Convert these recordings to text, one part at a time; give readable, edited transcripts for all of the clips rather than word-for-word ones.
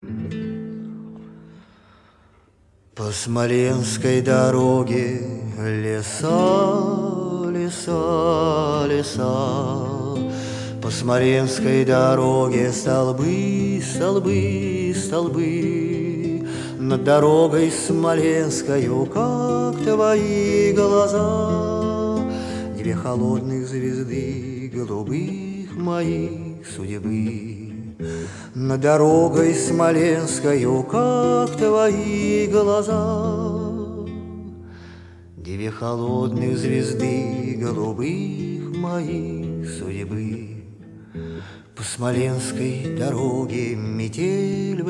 По Смоленской дороге леса, леса, леса. По Смоленской дороге столбы, столбы, столбы. Над дорогой смоленскою, как твои глаза, две холодных звезды голубых моих судьбы. Над дорогой смоленскою, как твои глаза, две холодных звезды голубых моих судьбы. По Смоленской дороге метель в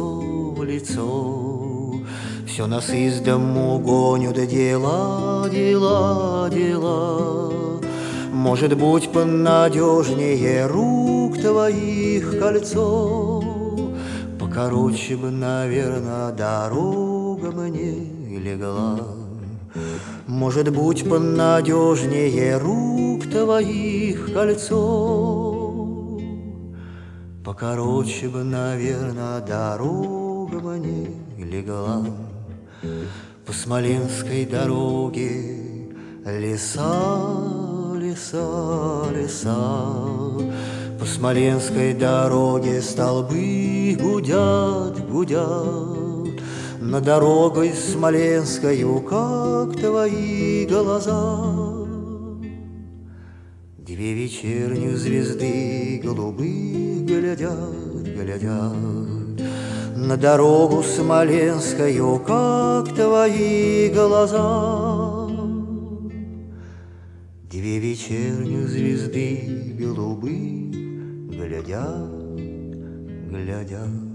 лицо, все нас из дому гонят дела, дела, дела. Может быть, понадежнее рук твоих кольцо, покороче бы, наверно, дорога мне легла. Может быть, понадежнее рук твоих кольцо, покороче бы, наверно, дорога мне легла. По Смоленской дороге леса, леса, леса. По Смоленской дороге столбы гудят, гудят. Над дорогой смоленскою, как твои глаза, две вечерних звезды голубых глядят, глядят. На дорогу смоленскою, как твои глаза, две вечерних звезды голубых глядят, глядят.